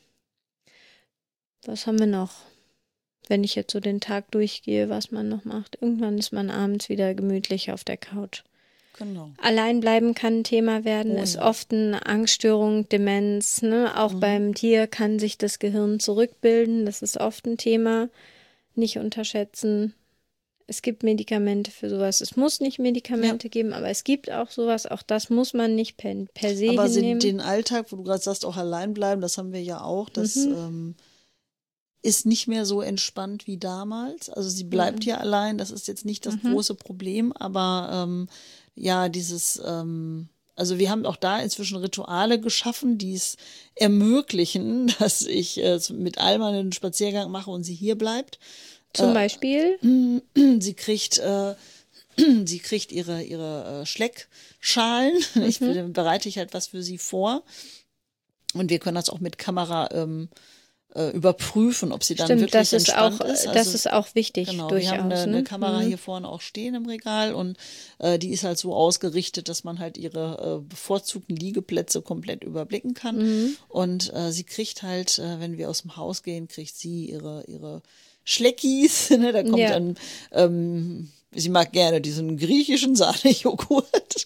was haben wir noch? Wenn ich jetzt so den Tag durchgehe, was man noch macht. Irgendwann ist man abends wieder gemütlich auf der Couch. Genau. Allein bleiben kann ein Thema werden, Oh, ist ja. oft eine Angststörung, Demenz, ne? Auch Mhm. beim Tier kann sich das Gehirn zurückbilden, das ist oft ein Thema. Nicht unterschätzen. Es gibt Medikamente für sowas. Es muss nicht Medikamente Ja. geben, aber es gibt auch sowas. Auch das muss man nicht per, per se Aber hinnehmen. sind den Alltag, wo du gerade sagst, auch allein bleiben, das haben wir ja auch, das Mhm. ähm, ist nicht mehr so entspannt wie damals. Also sie bleibt Mhm. ja allein, das ist jetzt nicht das Mhm. große Problem, aber ähm, ja, dieses, ähm, also wir haben auch da inzwischen Rituale geschaffen, die es ermöglichen, dass ich äh, mit Alma einen Spaziergang mache und sie hier bleibt. Zum Äh, Beispiel. Sie kriegt, äh, sie kriegt ihre, ihre äh, Schleckschalen. Mhm. Ich äh, bereite ich halt was für sie vor. Und wir können das auch mit Kamera ähm, äh, überprüfen, ob sie dann Stimmt, wirklich das ist entspannt auch, ist. das Also, ist auch wichtig genau, durchaus. wir haben eine, ne? eine Kamera Mhm. hier vorne auch stehen im Regal und äh, die ist halt so ausgerichtet, dass man halt ihre äh, bevorzugten Liegeplätze komplett überblicken kann. Mhm. Und äh, sie kriegt halt, äh, wenn wir aus dem Haus gehen, kriegt sie ihre, ihre Schleckis, ne? Da kommt Ja. dann, ähm, sie mag gerne diesen griechischen Sahnejoghurt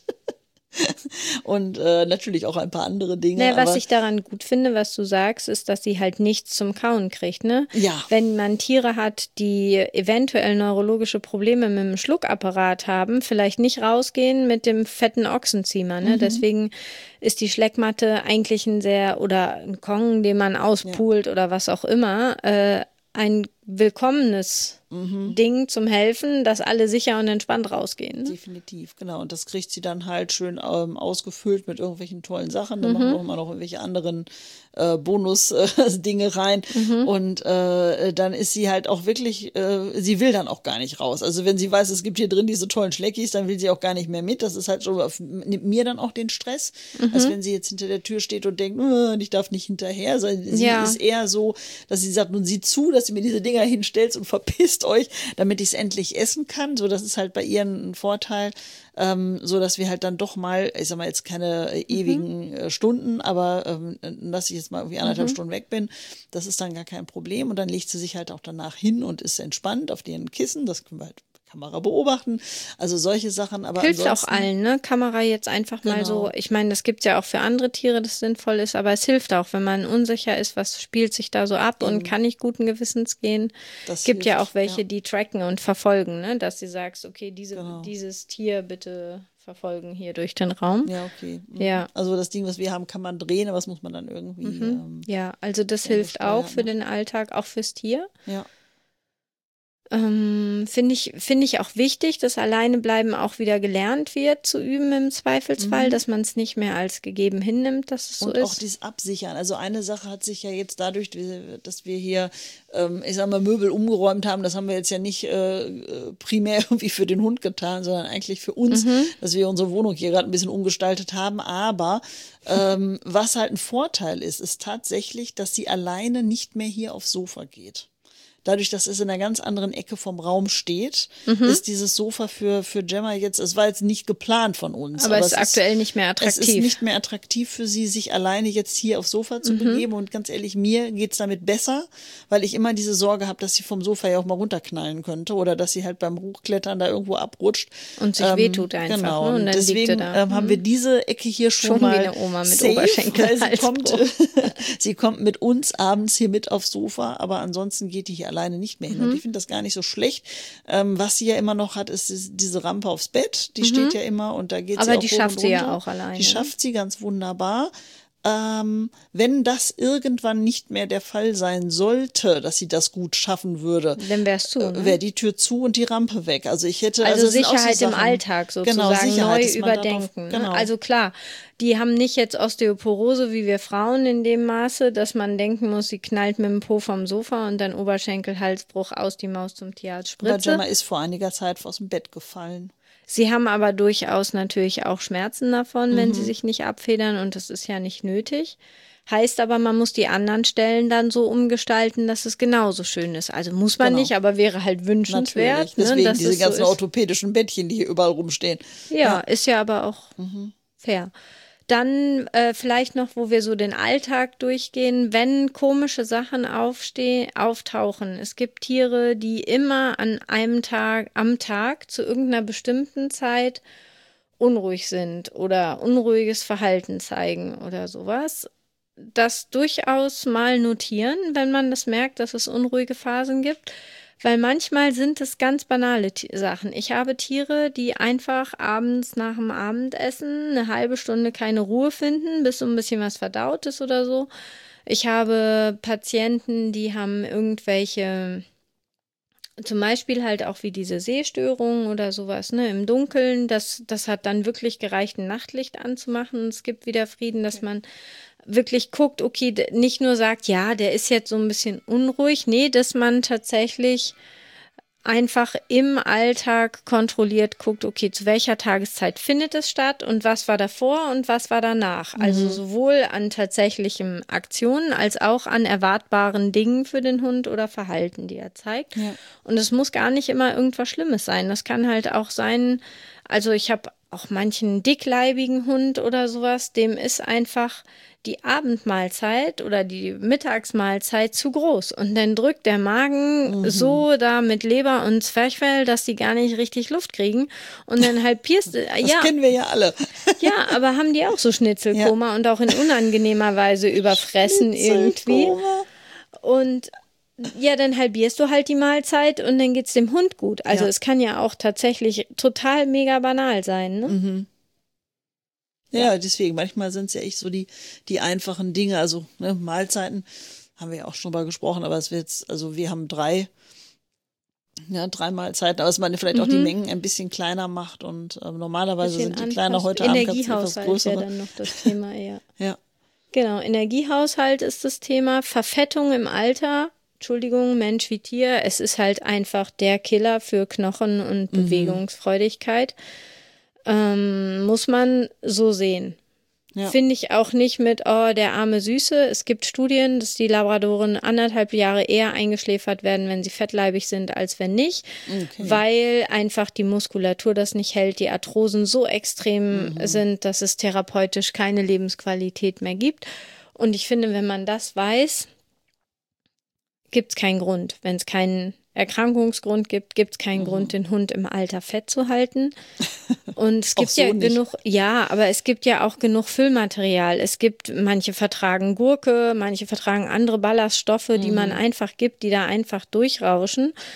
und äh, natürlich auch ein paar andere Dinge. Naja, was aber, ich daran gut finde, was du sagst, ist, dass sie halt nichts zum Kauen kriegt, ne? Ja. Wenn man Tiere hat, die eventuell neurologische Probleme mit dem Schluckapparat haben, vielleicht nicht rausgehen mit dem fetten Ochsenziemer, ne? Mhm. Deswegen ist die Schleckmatte eigentlich ein sehr, oder ein Kong, den man auspult oder was auch immer, äh, ein willkommenes Mhm. Ding zum Helfen, dass alle sicher und entspannt rausgehen. Ne? Definitiv, genau. Und das kriegt sie dann halt schön ähm, ausgefüllt mit irgendwelchen tollen Sachen. Da machen wir immer noch irgendwelche anderen äh, Bonus-Dinge äh, rein. Mhm. Und äh, dann ist sie halt auch wirklich, äh, sie will dann auch gar nicht raus. Also wenn sie weiß, es gibt hier drin diese tollen Schleckis, dann will sie auch gar nicht mehr mit. Das ist halt schon, nimmt mir dann auch den Stress, Mhm. als wenn sie jetzt hinter der Tür steht und denkt, äh, ich darf nicht hinterher. Also sie Ja. ist eher so, dass sie sagt, nun sieh zu, dass sie mir diese Dinger hinstellst und verpisst euch, damit ich es endlich essen kann. So, das ist halt bei ihr ein Vorteil, ähm, so dass wir halt dann doch mal, ich sag mal jetzt keine äh, ewigen äh, Stunden, aber ähm, dass ich jetzt mal irgendwie anderthalb Mhm. Stunden weg bin, das ist dann gar kein Problem. Und dann legt sie sich halt auch danach hin und ist entspannt auf ihren Kissen. Das können wir halt Kamera beobachten. Also solche Sachen, aber Hilft auch ansonsten, allen, ne? Kamera jetzt einfach mal Genau. so, ich meine, das gibt's ja auch für andere Tiere, das sinnvoll ist, aber es hilft auch, wenn man unsicher ist, was spielt sich da so ab und Eben. kann ich guten Gewissens gehen. Das Es gibt ja hilft, auch welche, ja. die tracken und verfolgen, ne? Dass sie sagst, okay, diese, Genau. dieses Tier bitte verfolgen hier durch den Raum. Ja, okay. Mhm. Ja. Also das Ding, was wir haben, kann man drehen, aber das muss man dann irgendwie. Mhm. Ähm, ja, also das hilft auch für den Alltag, auch fürs Tier. Ja. Ähm, finde ich, finde ich auch wichtig, dass Alleinebleiben auch wieder gelernt wird, zu üben im Zweifelsfall, Mhm. dass man es nicht mehr als gegeben hinnimmt, dass es so Und ist. auch dieses Absichern. Also eine Sache hat sich ja jetzt dadurch, dass wir hier, ähm, ich sag mal, Möbel umgeräumt haben, das haben wir jetzt ja nicht äh, primär irgendwie für den Hund getan, sondern eigentlich für uns, Mhm. dass wir unsere Wohnung hier gerade ein bisschen umgestaltet haben. Aber ähm, was halt ein Vorteil ist, ist tatsächlich, dass sie alleine nicht mehr hier aufs Sofa geht. Dadurch, dass es in einer ganz anderen Ecke vom Raum steht, mhm. ist dieses Sofa für, für Gemma jetzt, es war jetzt nicht geplant von uns. Aber, aber es ist aktuell ist, nicht mehr attraktiv. Es ist nicht mehr attraktiv für sie, sich alleine jetzt hier aufs Sofa zu mhm. begeben. Und ganz ehrlich, mir geht's damit besser, weil ich immer diese Sorge habe, dass sie vom Sofa ja auch mal runterknallen könnte oder dass sie halt beim Hochklettern da irgendwo abrutscht. Und sich ähm, wehtut einfach. Genau, ne? Und dann deswegen liegt da. ähm, haben wir diese Ecke hier schon, schon mal wie eine Oma mit safe, Oberschenkel. Weil sie, kommt, sie kommt mit uns abends hier mit aufs Sofa, aber ansonsten geht die hier alleine nicht mehr hin. Mhm. Und ich finde das gar nicht so schlecht. Ähm, was sie ja immer noch hat, ist diese Rampe aufs Bett. Die mhm. steht ja immer und da geht aber sie auch die hoch schafft und sie runter. ja auch alleine. Die schafft sie ganz wunderbar. Ähm, wenn das irgendwann nicht mehr der Fall sein sollte, dass sie das gut schaffen würde, dann wär's zu, ne? wäre die Tür zu und die Rampe weg. Also ich hätte also, also Sicherheit so im Alltag sozusagen genau, Sicherheit, neu überdenken. Darauf, genau. Ne? Also klar, die haben nicht jetzt Osteoporose wie wir Frauen in dem Maße, dass man denken muss, sie knallt mit dem Po vom Sofa und dann Oberschenkel, Halsbruch, aus die Maus zum Tierarzt, Spritze. Gemma ist vor einiger Zeit aus dem Bett gefallen. Sie haben aber durchaus natürlich auch Schmerzen davon, wenn mhm. sie sich nicht abfedern und das ist ja nicht nötig. Heißt aber, man muss die anderen Stellen dann so umgestalten, dass es genauso schön ist. Also muss man genau. nicht, aber wäre halt wünschenswert. Natürlich. Deswegen ne, dass diese es ganzen so orthopädischen Bettchen, die hier überall rumstehen. Ja, ja. ist ja aber auch mhm. fair. Dann äh, vielleicht noch, wo wir so den Alltag durchgehen, wenn komische Sachen aufstehen, auftauchen. Es gibt Tiere, die immer an einem Tag, am Tag zu irgendeiner bestimmten Zeit unruhig sind oder unruhiges Verhalten zeigen oder sowas. Das durchaus mal notieren, wenn man das merkt, dass es unruhige Phasen gibt. Weil manchmal sind es ganz banale T- Sachen. Ich habe Tiere, die einfach abends nach dem Abendessen eine halbe Stunde keine Ruhe finden, bis so ein bisschen was verdaut ist oder so. Ich habe Patienten, die haben irgendwelche, zum Beispiel halt auch wie diese Sehstörungen oder sowas, ne, im Dunkeln. Das, das hat dann wirklich gereicht, ein Nachtlicht anzumachen. Es gibt wieder Frieden, dass man wirklich guckt, okay, nicht nur sagt, ja, der ist jetzt so ein bisschen unruhig, nee, dass man tatsächlich einfach im Alltag kontrolliert guckt, okay, zu welcher Tageszeit findet es statt und was war davor und was war danach. Mhm. Also sowohl an tatsächlichen Aktionen als auch an erwartbaren Dingen für den Hund oder Verhalten, die er zeigt. Ja. Und es muss gar nicht immer irgendwas Schlimmes sein. Das kann halt auch sein, also ich habe auch manchen dickleibigen Hund oder sowas, dem ist einfach die Abendmahlzeit oder die Mittagsmahlzeit zu groß. Und dann drückt der Magen mhm. so da mit Leber und Zwerchfell, dass die gar nicht richtig Luft kriegen. Und dann halbierst du. Das ja, kennen wir ja alle. Ja, aber haben die auch so Schnitzelkoma ja. und auch in unangenehmer Weise überfressen irgendwie. Und ja, dann halbierst du halt die Mahlzeit und dann geht's dem Hund gut. Also ja. es kann ja auch tatsächlich total mega banal sein, ne? Mhm. Ja, deswegen, manchmal sind es ja echt so die, die einfachen Dinge, also ne, Mahlzeiten, haben wir ja auch schon drüber gesprochen, aber es wird jetzt, also wir haben drei, ja, drei Mahlzeiten, aber dass man vielleicht mhm. auch die Mengen ein bisschen kleiner macht und äh, normalerweise sind die kleiner, heute Abend ganz etwas größere. Wäre dann noch das Thema, ja. ja. Genau, Energiehaushalt ist das Thema, Verfettung im Alter, Entschuldigung, Mensch wie Tier, es ist halt einfach der Killer für Knochen und mhm. Bewegungsfreudigkeit. Ähm, muss man so sehen. Ja. Finde ich auch nicht mit, oh, der arme Süße. Es gibt Studien, dass die Labradoren anderthalb Jahre eher eingeschläfert werden, wenn sie fettleibig sind, als wenn nicht, okay. weil einfach die Muskulatur das nicht hält, die Arthrosen so extrem mhm. sind, dass es therapeutisch keine Lebensqualität mehr gibt. Und ich finde, wenn man das weiß, gibt es keinen Grund, wenn es keinen Erkrankungsgrund gibt, gibt es keinen mhm. Grund, den Hund im Alter fett zu halten. Und es gibt so ja nicht. genug, ja, aber es gibt ja auch genug Füllmaterial. Es gibt, manche vertragen Gurke, manche vertragen andere Ballaststoffe, mhm. die man einfach gibt, die da einfach durchrauschen.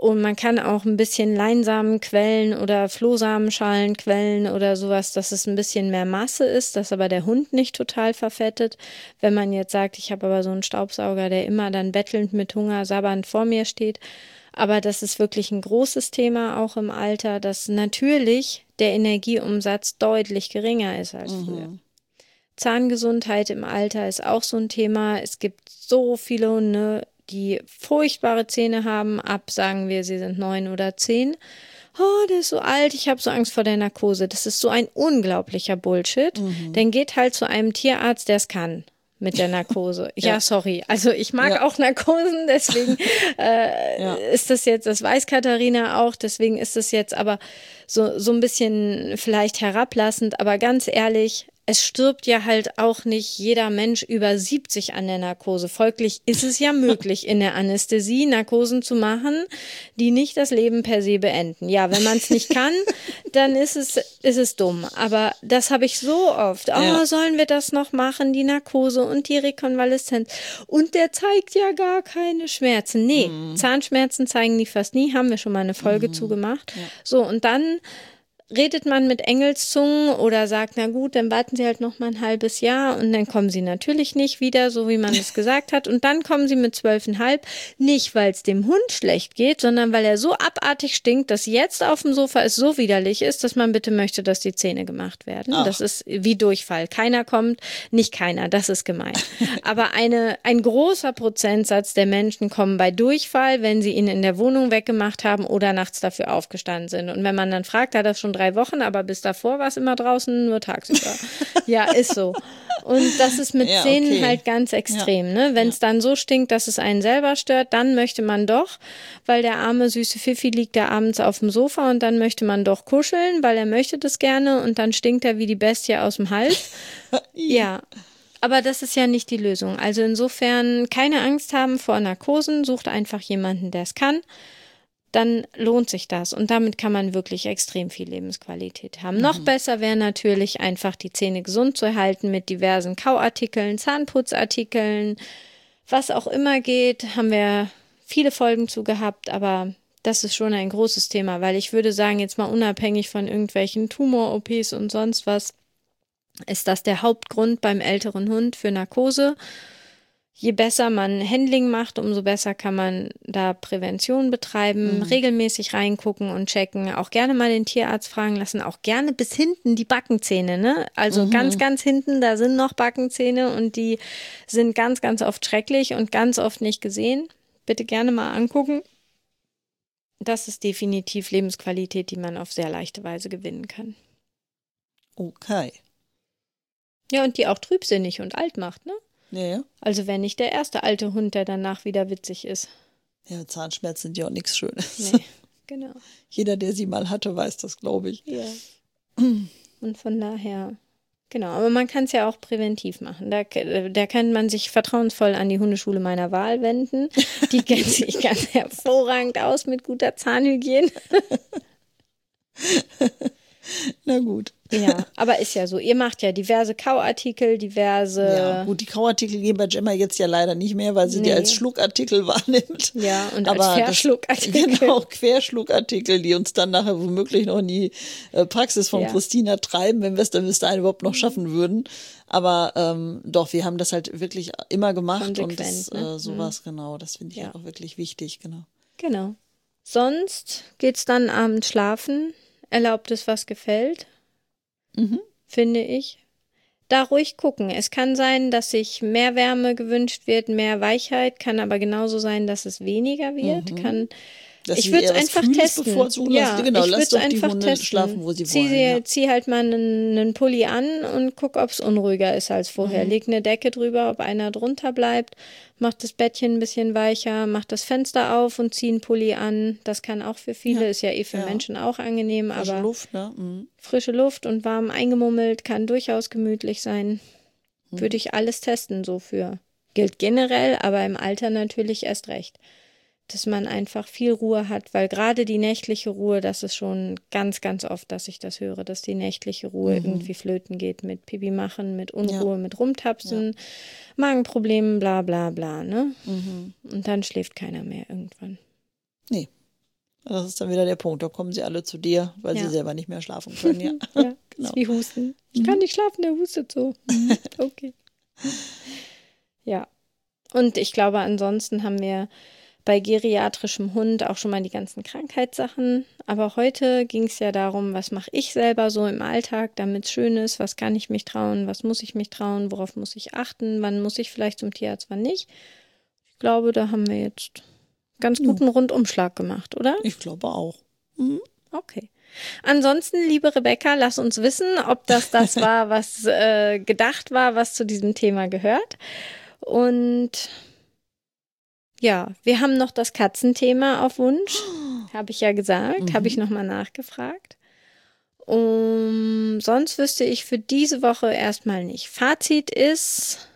Und man kann auch ein bisschen Leinsamen quellen oder Flohsamenschalen quellen oder sowas, dass es ein bisschen mehr Masse ist, dass aber der Hund nicht total verfettet. Wenn man jetzt sagt, ich habe aber so einen Staubsauger, der immer dann bettelnd mit Hunger sabbernd vor mir steht. Aber das ist wirklich ein großes Thema auch im Alter, dass natürlich der Energieumsatz deutlich geringer ist als Mhm. früher. Zahngesundheit im Alter ist auch so ein Thema. Es gibt so viele Hunde, die furchtbare Zähne haben, ab, sagen wir, sie sind neun oder zehn. Oh, der ist so alt, ich habe so Angst vor der Narkose. Das ist so ein unglaublicher Bullshit. Mhm. Dann geht halt zu einem Tierarzt, der es kann mit der Narkose. Ja, Ja. sorry. Also ich mag Ja. auch Narkosen, deswegen äh, Ja. ist das jetzt, das weiß Katharina auch, deswegen ist das jetzt aber so, so ein bisschen vielleicht herablassend, aber ganz ehrlich, es stirbt ja halt auch nicht jeder Mensch über siebzig an der Narkose. Folglich ist es ja möglich, in der Anästhesie Narkosen zu machen, die nicht das Leben per se beenden. Ja, wenn man es nicht kann, dann ist es, ist es dumm. Aber das habe ich so oft. Oh, Ja. sollen wir das noch machen, die Narkose und die Rekonvaleszenz? Und der zeigt ja gar keine Schmerzen. Nee, Mhm. Zahnschmerzen zeigen die fast nie. Haben wir schon mal eine Folge Mhm. zugemacht. Ja. So, und dann redet man mit Engelszungen oder sagt, na gut, dann warten Sie halt noch mal ein halbes Jahr und dann kommen Sie natürlich nicht wieder, so wie man es gesagt hat. Und dann kommen Sie mit zwölfeinhalb, nicht weil es dem Hund schlecht geht, sondern weil er so abartig stinkt, dass jetzt auf dem Sofa es so widerlich ist, dass man bitte möchte, dass die Zähne gemacht werden. Ach. Das ist wie Durchfall. Keiner kommt, nicht keiner, das ist gemein. Aber eine, ein großer Prozentsatz der Menschen kommen bei Durchfall, wenn sie ihn in der Wohnung weggemacht haben oder nachts dafür aufgestanden sind. Und wenn man dann fragt, hat das schon drei Wochen, aber bis davor war es immer draußen, nur tagsüber. Ja, ist so. Und das ist mit Ja, Zähnen okay. halt ganz extrem. Ne? Wenn es dann so stinkt, dass es einen selber stört, dann möchte man doch, weil der arme süße Fifi liegt da abends auf dem Sofa und dann möchte man doch kuscheln, weil er möchte das gerne und dann stinkt er wie die Bestie aus dem Hals. Ja. Aber das ist ja nicht die Lösung. Also insofern keine Angst haben vor Narkosen, sucht einfach jemanden, der es kann. Dann lohnt sich das und damit kann man wirklich extrem viel Lebensqualität haben. Mhm. Noch besser wäre natürlich einfach die Zähne gesund zu erhalten mit diversen Kauartikeln, Zahnputzartikeln, was auch immer geht, haben wir viele Folgen zu gehabt, aber das ist schon ein großes Thema, weil ich würde sagen, jetzt mal unabhängig von irgendwelchen Tumor-O Ps und sonst was, ist das der Hauptgrund beim älteren Hund für Narkose. Je besser man Handling macht, umso besser kann man da Prävention betreiben, mhm. regelmäßig reingucken und checken, auch gerne mal den Tierarzt fragen lassen, auch gerne bis hinten die Backenzähne, ne? Also mhm. ganz, ganz hinten, da sind noch Backenzähne und die sind ganz, ganz oft schrecklich und ganz oft nicht gesehen. Bitte gerne mal angucken. Das ist definitiv Lebensqualität, die man auf sehr leichte Weise gewinnen kann. Okay. Ja, und die auch trübsinnig und alt macht, ne? Ja, ja. Also wäre nicht der erste alte Hund, der danach wieder witzig ist. Ja, Zahnschmerzen sind ja auch nichts Schönes. Nee, genau. Jeder, der sie mal hatte, weiß das, glaube ich. Ja. Und von daher, genau. Aber man kann es ja auch präventiv machen. Da, da kann man sich vertrauensvoll an die Hundeschule meiner Wahl wenden. Die kennt sich ganz hervorragend aus mit guter Zahnhygiene. Na gut. Ja, aber ist ja so. Ihr macht ja diverse Kauartikel, diverse... Ja, gut, die Kauartikel gehen bei Gemma jetzt ja leider nicht mehr, weil sie Nee. die als Schluckartikel wahrnimmt. Ja, und Aber als das- Verschluckartikel. Genau, Querschluckartikel, die uns dann nachher womöglich noch in die äh, Praxis von Ja. Christina treiben, wenn wir es dann bis dahin überhaupt noch schaffen würden. Aber ähm, doch, wir haben das halt wirklich immer gemacht und das, Konsequent, ne? äh, sowas, genau, das finde ich Ja. auch wirklich wichtig, genau. Genau. Sonst geht's dann abends schlafen. Erlaubt es, was gefällt. Mhm. Finde ich. Da ruhig gucken. Es kann sein, dass sich mehr Wärme gewünscht wird, mehr Weichheit, kann aber genauso sein, dass es weniger wird. Mhm. Kann, Dass ich sie würde es eher was einfach Kühles testen. bevorzugen. Ja, Lass- genau, ich lass würde doch es die einfach Hunde testen. schlafen, wo sie zieh, wollen. sie, Ja. zieh halt mal einen, einen Pulli an und guck, ob es unruhiger ist als vorher. Mhm. Leg eine Decke drüber, ob einer drunter bleibt. Mach das Bettchen ein bisschen weicher, mach das Fenster auf und zieh einen Pulli an. Das kann auch für viele, Ja. ist ja eh für Ja. Menschen auch angenehm, Frische aber Luft, ne? Mhm. frische Luft und warm eingemummelt kann durchaus gemütlich sein. Würde ich alles testen, so für. Gilt generell, aber im Alter natürlich erst recht. Dass man einfach viel Ruhe hat, weil gerade die nächtliche Ruhe, das ist schon ganz, ganz oft, dass ich das höre, dass die nächtliche Ruhe Mhm. irgendwie flöten geht mit Pipi machen, mit Unruhe, Ja. mit Rumtapsen, Magenproblemen, bla bla bla, ne? Mhm. Und dann schläft keiner mehr irgendwann. Nee. Das ist dann wieder der Punkt. Da kommen sie alle zu dir, weil Ja. sie selber nicht mehr schlafen können. Ja, Ja, genau. ist wie Husten. Ich kann nicht schlafen, der hustet so. Mhm, okay. Ja. Und ich glaube, ansonsten haben wir bei geriatrischem Hund auch schon mal die ganzen Krankheitssachen. Aber heute ging es ja darum, was mache ich selber so im Alltag, damit es schön ist, was kann ich mich trauen, was muss ich mich trauen, worauf muss ich achten, wann muss ich vielleicht zum Tierarzt, wann nicht. Ich glaube, da haben wir jetzt ganz guten Rundumschlag gemacht, oder? Ich glaube auch. Mhm. Okay. Ansonsten, liebe Rebecca, lass uns wissen, ob das das war, was äh, gedacht war, was zu diesem Thema gehört. Und ja, wir haben noch das Katzenthema auf Wunsch. Habe ich ja gesagt, Mhm. habe ich nochmal nachgefragt. Um, sonst wüsste ich für diese Woche erstmal nicht. Fazit ist,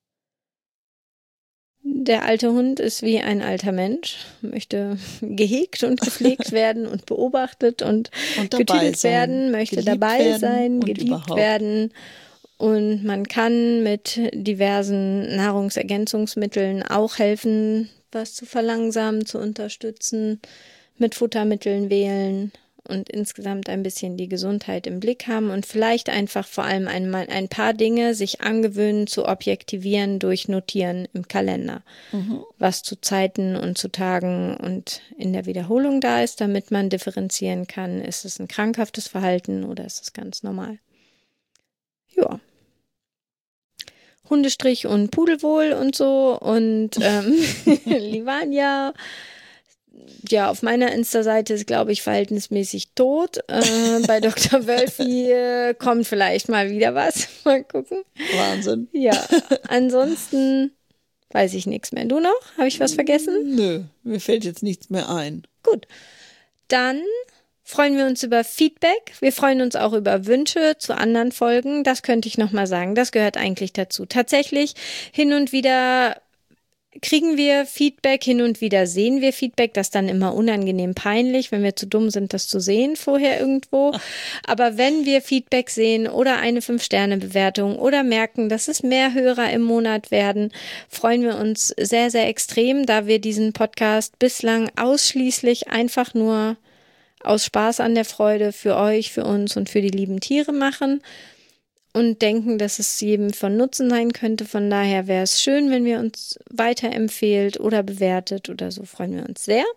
der alte Hund ist wie ein alter Mensch, möchte gehegt und gepflegt werden und beobachtet und, Und dabei getüdelt sein, werden, möchte geliebt dabei werden sein, und geliebt überhaupt. werden. Und man kann mit diversen Nahrungsergänzungsmitteln auch helfen, was zu verlangsamen, zu unterstützen, mit Futtermitteln wählen und insgesamt ein bisschen die Gesundheit im Blick haben und vielleicht einfach vor allem einmal ein paar Dinge sich angewöhnen zu objektivieren durch Notieren im Kalender, Mhm. was zu Zeiten und zu Tagen und in der Wiederholung da ist, damit man differenzieren kann, ist es ein krankhaftes Verhalten oder ist es ganz normal. Ja. Hundestrich und Pudelwohl und so und ähm, Livania. Ja, auf meiner Insta-Seite ist, glaube ich, verhältnismäßig tot. Äh, bei Doktor Wölfi äh, kommt vielleicht mal wieder was. Mal gucken. Wahnsinn. Ja, ansonsten weiß ich nichts mehr. Du noch? Habe ich was vergessen? Nö, mir fällt jetzt nichts mehr ein. Gut. Dann freuen wir uns über Feedback. Wir freuen uns auch über Wünsche zu anderen Folgen. Das könnte ich nochmal sagen. Das gehört eigentlich dazu. Tatsächlich hin und wieder kriegen wir Feedback, hin und wieder sehen wir Feedback. Das ist dann immer unangenehm peinlich, wenn wir zu dumm sind, das zu sehen vorher irgendwo. Aber wenn wir Feedback sehen oder eine fünf-Sterne-Bewertung oder merken, dass es mehr Hörer im Monat werden, freuen wir uns sehr, sehr extrem, da wir diesen Podcast bislang ausschließlich einfach nur aus Spaß an der Freude für euch, für uns und für die lieben Tiere machen und denken, dass es jedem von Nutzen sein könnte. Von daher wäre es schön, wenn wir uns weiterempfehlt oder bewertet oder so, freuen wir uns sehr.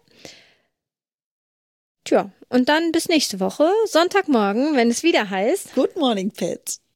Tja, und dann bis nächste Woche, Sonntagmorgen, wenn es wieder heißt Good morning, Pets.